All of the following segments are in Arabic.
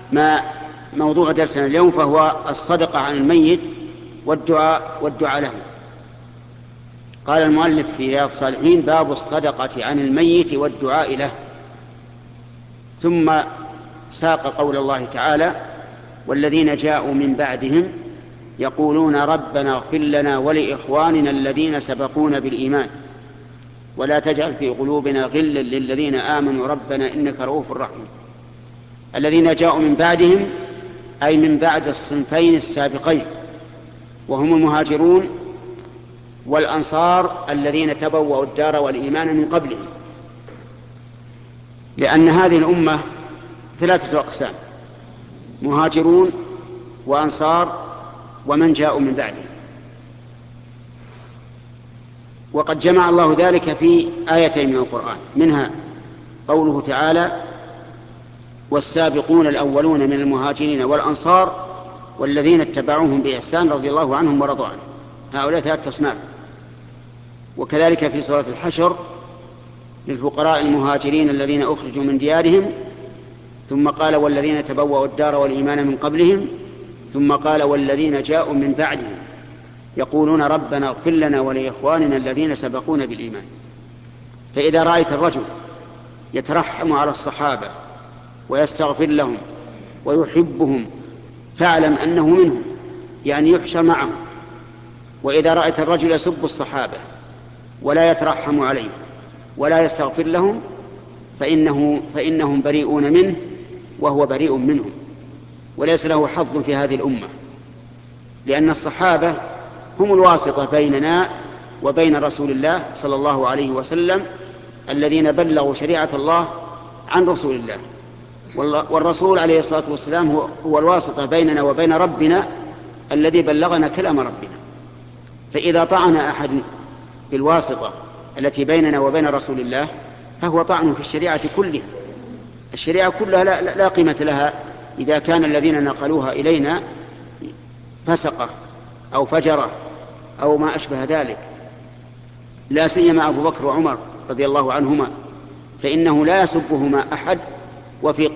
ما موضوع درسنا اليوم فهو الصدقة عن الميت والدعاء له. قال المؤلف في رياض الصالحين: باب الصدقة عن الميت والدعاء له. ثم ساق قول الله تعالى: والذين جاءوا من بعدهم يقولون ربنا اغفر لنا ولإخواننا الذين سبقونا بالإيمان ولا تجعل في قلوبنا غلا للذين آمنوا ربنا إنك رؤوف رحيم. الذين جاءوا من بعدهم أي من بعد الصنفين السابقين، وهم المهاجرون والأنصار الذين تبوأوا الدار والإيمان من قبلهم، لأن هذه الأمة 3 أقسام: مهاجرون وأنصار ومن جاءوا من بعدهم. وقد جمع الله ذلك في آيتين من القرآن، منها قوله تعالى: والسابقون الأولون من المهاجرين والأنصار والذين اتبعوهم بإحسان رضي الله عنهم ورضوا عنه. هؤلاء 3 أصناف. وكذلك في سورة الحشر: للفقراء المهاجرين الذين أخرجوا من ديارهم، ثم قال: والذين تبوأوا الدار والإيمان من قبلهم، ثم قال: والذين جاءوا من بعدهم يقولون ربنا اغفر لنا ولإخواننا الذين سبقونا بالإيمان. فإذا رأيت الرجل يترحم على الصحابة ويستغفر لهم ويحبهم فاعلم أنه منهم، يعني يحشر معهم. وإذا رأيت الرجل يسب الصحابة ولا يترحم عليهم ولا يستغفر لهم فإنهم بريئون منه وهو بريء منهم، وليس له حظ في هذه الأمة، لأن الصحابة هم الواسطة بيننا وبين رسول الله صلى الله عليه وسلم، الذين بلغوا شريعة الله عن رسول الله، والرسول عليه الصلاة والسلام هو الواسطة بيننا وبين ربنا الذي بلغنا كلام ربنا. فإذا طعن أحد بالواسطة التي بيننا وبين رسول الله فهو طعن في الشريعة كلها. الشريعة كلها لا قيمة لها إذا كان الذين نقلوها إلينا فسقة أو فجرة أو ما أشبه ذلك، لا سيما أبو بكر وعمر رضي الله عنهما، فإنه لا يسبهما أحد وفي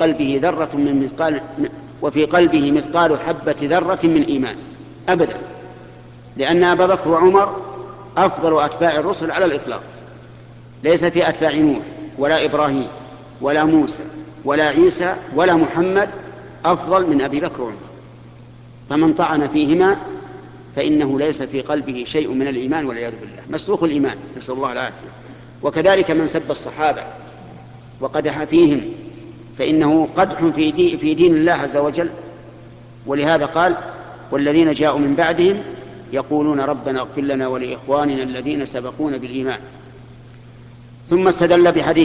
قلبه مثقال حبة ذرة من إيمان أبدا، لأن أبا بكر وعمر أفضل أتباع الرسل على الإطلاق، ليس في أتباع نوح ولا إبراهيم ولا موسى ولا عيسى ولا محمد أفضل من أبي بكر وعمر. فمن طعن فيهما فإنه ليس في قلبه شيء من الإيمان والعياذ بالله، مسلوخ الإيمان، نسأل الله العافية. وكذلك من سب الصحابة وقدح فيهم فإنه قدح في دين الله عز وجل. ولهذا قال: والذين جاءوا من بعدهم يقولون ربنا اغفر لنا ولإخواننا الذين سبقونا بالإيمان. ثم استدل بحديث